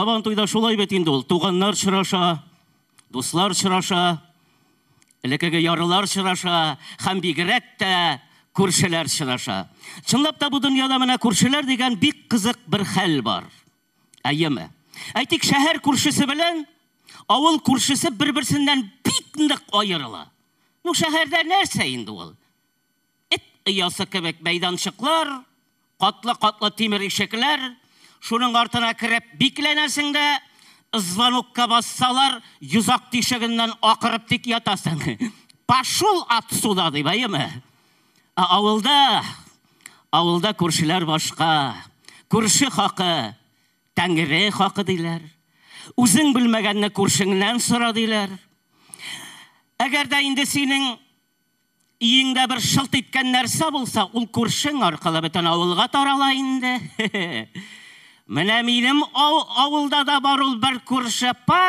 Сабан туйда шулай бит инде ул. Туганнар чыраша, дуслар чыраша, элекеге ярылар чыраша, һәм бигрәк тә күршеләр чыраша. Чынлап та бу дөньяда менә күршеләр дигән бик кызык бер хәл бар. Әйеме? Әйтик, шәһәр күршесе белән авыл күршесе бер-берсеннән бик нык аерыла. Ну, шәһәрдә нәрсә инде ул? Эт оясы кебек мәйданчыклар, катлы-катлы тимер ишекләр, шуның артына кереп бикләнәсең дә, звонокка бассалар, йозак тишегеннән акырып тик ятасың. Пошел отсюда, дип, әйеме? Авылда күршеләр башка. Күрше хакы, Тәңре хакы диләр. Үзең белмәгәнне күршеңнән сора диләр. Әгәр дә инде синең иеңдә бер шылт иткән нәрсә булса, ул күршең аркылы бөтен авылга тарала инде. Менә минем авылда да бар ул бер күрше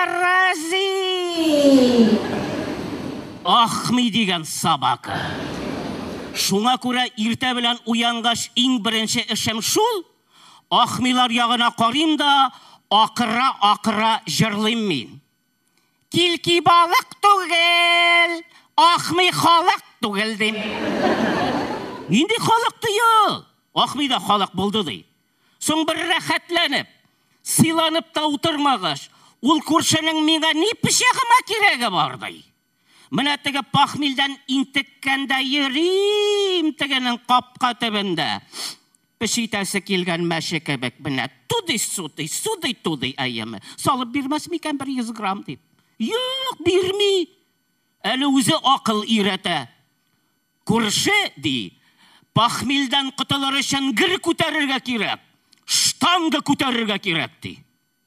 паразит. Ахми дигән собака. Шуңа күрә иртә белән уянгач иң беренче эшем шул. Ахмилар ягына карыйм да, акыра җырлыйм мин. Килки балык түгел, ахми халык түгел дим. Нинди халык тыйыл? Ахми да халык булды ди. Соң бер рәхәтләнеп, сыйланып та утырмагач, ул күршенең миңа ни пычагыма кирәге бар ди. Менә теге пахмилдән интеккәндә йөрим, тегенең капка төбендә. Пешитәсе килгән мәше кебек менә туды, әйеме. Салып бирмәс микән 100 грамм дип. Юк, бирми. Әле үзе акыл иретә. Күрше ди, пахмилдән котылыр өчен гер күтәрергә кирәк. Штанга күтәрергә кирәк ди.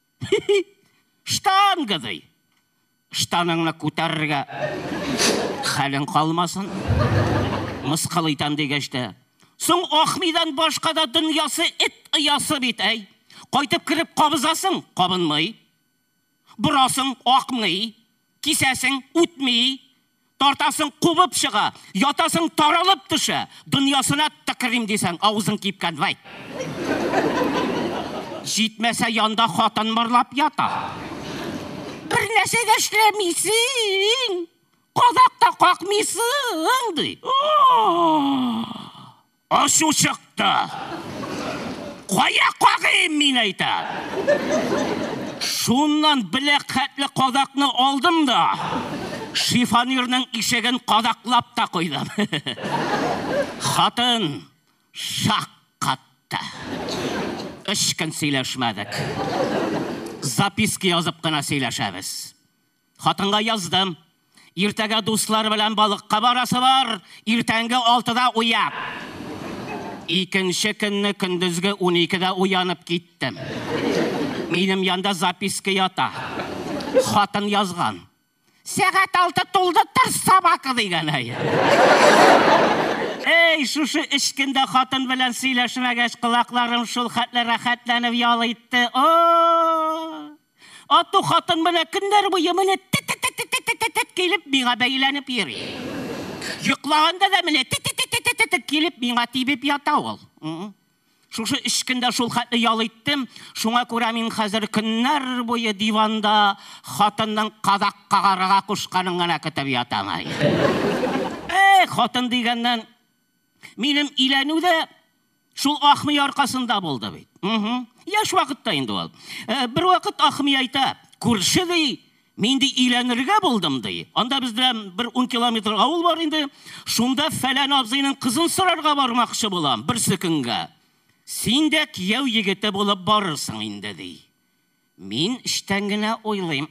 Штанга ди. Штаныңны күтәрергә хәлең калмасын. Мыскыл итәм дигәчтә. Соң Ахмидан башка да дөньясы эт оясы бит, әй. Кайтып кирип кабызасың, кабынмый. Бурасың, акмый. Кисәсең, үтмей. Тартасың, кубып чыга. Ятасың, таралып төшә. Дөньясына тыкырым дисәң, авызың кипкән, вай. Җитмәсә янда хатын мырлап ята. Бер нәрсә дә эшләмисең. Кадакта какмыйсың ди. Ашу чыкты. Кая кагыйм мин әйтә. Шуннан беләк хәтле кадакны алдым да, шифонерның ишеген кадаклап та куйдым. Хатын шаккатты. 3 көн сөйләшмәдек. Записки язып кына сөйләшәбез. Хатынга яздым. Иртәгә дуслар белән балыкка барасы бар, иртәнге 6-да уяп. Икенче көнне көндезге 12-дә уянып киттем. Минем янда записка ята. Хатын язган. Сәгать 6 тулды, тыр собака дигән әй. Эй, шушы 3 көндә хатын белән сөйләшмәгәч, кулакларым шул хәтле рәхәтләнеп ял итте. Ату хатын менә көннәр буе менә килеп миңа бәйләнеп йөри. Йоклаганда да менә килеп миңа тибеп ята ул. Шушы 3 көндә шул хәтле ял иттем. Шуңа күрә мин хәзер көннәр буе диванда хатынның кадак кагарга кушканын гына көтеп ятам. Хатын дигәннән минем иләнүдә шул Ахми аркасында булды бит. Яш вакытта инде ул. Бер вакыт Ахми әйтә, күрше ди, мин ди иләнергә булдым ди. Анда бездә бер 10 километр авыл бар инде. Шунда фәлән абзыйның кызын сорарга бармакчы булам берсе көнгә. Син дә кияү егете булып барырсың инде ди. Мин иштән генә уйлыйм.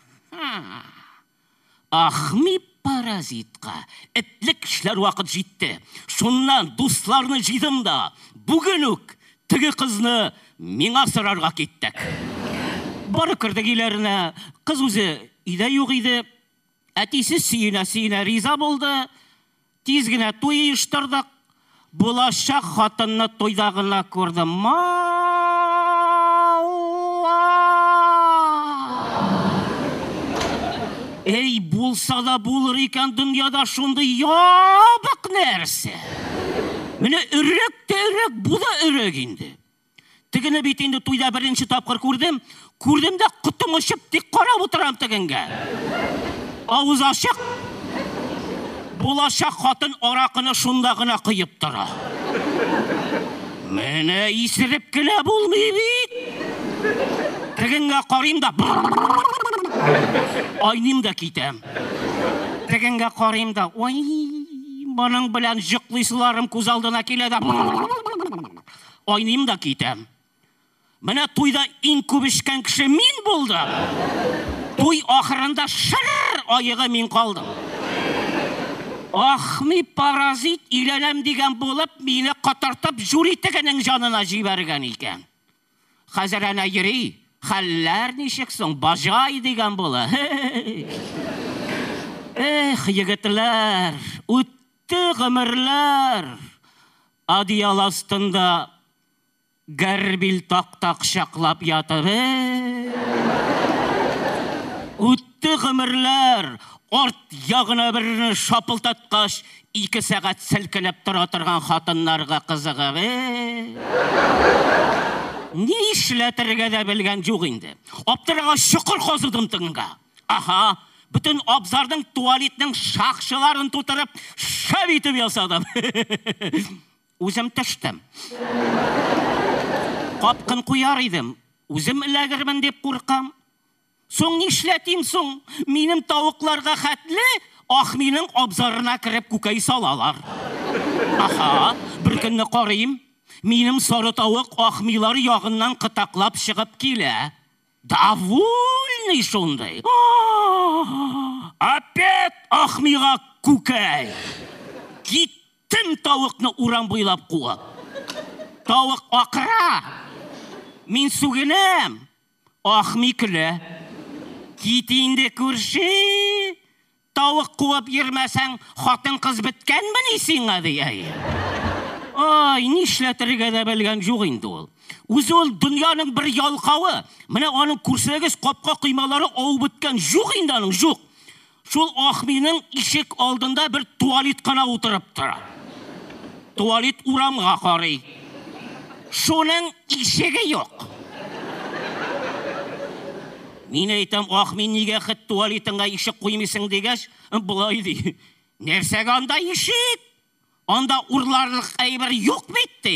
Ахми паразитка этлек эшләр вакыт җитте. Шуннан дусларны җыйдым да, бүген үк теге кызны миңа сорарга киттек. Бары кердек иләренә, кыз үзе өйдә юк иде. Әтисе сөенә риза булды. Тиз генә туй оештырдык. Булачак хатынны туйда гына күрдем. Эй, булса да булыр икән дөньяда шундый ябык нәрсә. Менә өрәк тә өрәк, бу да өрәк инде. Тегене бит инде туйда беренче тапкыр күрдем. Көрдім де құтың ұшып тек қарап отырам тігінге. Ауыз ашық. Болашақ қатын орақыны шундағына қиып тұра. Мені исіріп кіле болмай бейт. Тігінге қарайым да айним да кетем. Тігінге қарайым да ой, мұның білән жүқлисыларым көз алдына келеді. Айним да кетем. Міне тойда ең көп ішкен кіші мен болдым. Той ақырында шыр айығы мен қалдым. Ахми паразит үйленем деген болып, мені қатартып жури тігінің жанына жіберген екен. Қазір әне ерей, қаллар нешексің, бажай деген бола. Эх, егітлер, өтті ғымырлар, адиял астында гәрбіл тақ-тақ шақлап ятыр. Өтті ғымырлар, орт яғына біріні шапылтатқаш, 2 сағат сілкіліп тұра тұрған қатынларға қызығы. Не ішләтірге де білген жоқ енді. Аптыраға шүкір қозыдым тыңға. Аха, бүтін абзардың туалетінің шақшыларын тұтырып, шап етіп ясадым. Өзім түштім. Қапқын қояр едім. Өзім іләгірмін деп қорқам. Соң не ішләтейм соң? Менің тауықларға қәтлі, Ахминың абзарына кіріп көкей салалар. Аха, бір күнні қарайым. Менің сары тауық Ахмилар яғынан қытақлап шығып келі. Довольный шондай. Опять Ахмиға көкей. Кеттім тауықны уран бойлап қуып. Тауық ақыра. Мен сүгінем. Ахми күлі. Кетейінде көрші. Тауық қуып ермәсәң, қатын қыз біткен мені сен әдей. Ай, не ішләтірге де білген жоқ енді ол. Өзі ол дүнияның бір ялқауы. Міне оның көрсегіз қопқа қималары ау біткен жоқ енді аның жоқ. Шол Ахминың ишек алдында бір туалет қана отырып тұр. Туалет урамға қарай. Шоның ишегі жоқ. Мен айтам, Ахмин неге қыт туалетіңға ишек қоймесің дегеш, бұлай дей. Нерсеге анда ишек? Анда ұрларлық әйбір yok бетті,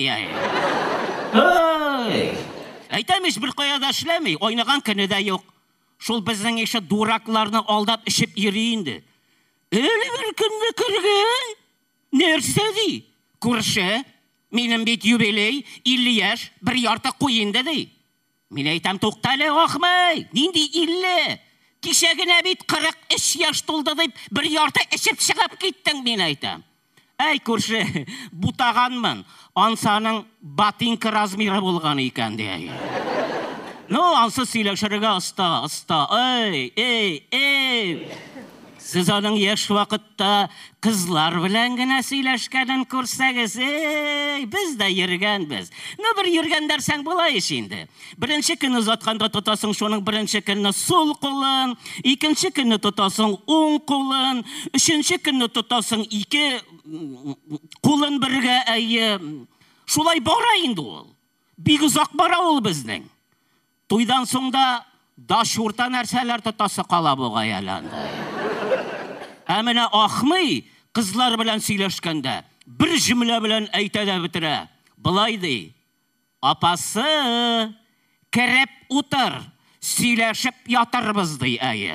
Айтамеш бір қояда шілемей, ойнаған күні де yok. Шол біздің еші дурақларны алдап ішіп ерейінді. Әлі бір күнді кірген? Нерсе дей? Көрші, менің бет юбелей, 50 яш, бір ярты қойынды дей. Мен айтам, тоқталы Ахмай, ненде 50? Кешегіне бет 43 яш толды деп, бір ярты ішіп шығып кеттің, мен айтам. Әй, көрші, бұтағанмын, ансаның батинкі размері болған екен де. Ансы сөйлешіріге ұста. Эй. Сіз оның еш вақытта қызлар білән гіне сөйлешкенін көрсәгіз, біз де ергенбіз. Бір ергендер сәң болай енді. Бірінші күні ұзатқанда тұтасың шоның бірінші күні сол қолын, екінші күні тұтасың оң қолын, үшінші күні тұтасың 2 қолын бірге әйі. Шолай бара енді ол. Бек ұзақ бара ол біздің. Тойдан соңда дашурта нәрселер тұтасы қала бұғай әланды. Әміне Ахмай қызлар білән сөйлешкенде бір жімлі білән әйтәді бітірі. Бұлай дей, апасы кіріп ұтыр, сөйлешіп ятырбыз дей әйі.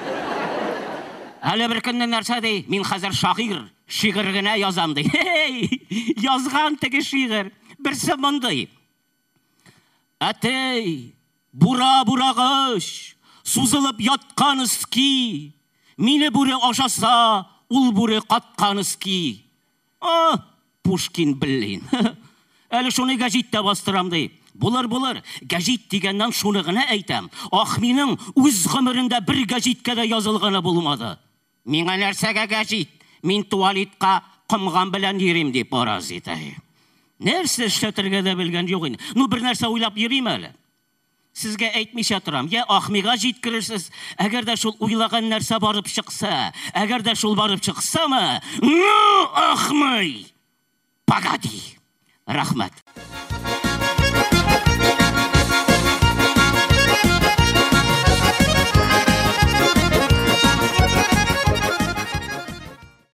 Әлі бір күнді нәрсе дей, мен қазір шиғыргіне язам дей. Язған тігі шиғыр, бірсі мұндай. Әтей, бұра-бұрағыш, сузылып ятқан үскі. Мені бүре ашаса, ұл бүре қатқан үскі. Пушкин білін. Әлі шоны гәжетті бастырам дей. Бұлар, гәжет дегеннен шонығына әйтем. Ахминың өз ғымырында бір гәжетке де yazылғаны болмады. Меңа нәрсеге гәжет? Мен туалетқа қымған білән ерем деп паразит. Нәрсе ішләтірге де білген жоқ енді. Бір нәрсе ойлап ерем әлі. Сізге әйтмеше тұрам, Ахмиға жеткірірсіз, әгер де шол ойлаған нәрсе барып шықса, әгер де шол барып шықса ма, Ахмай, пагади. Рахмат.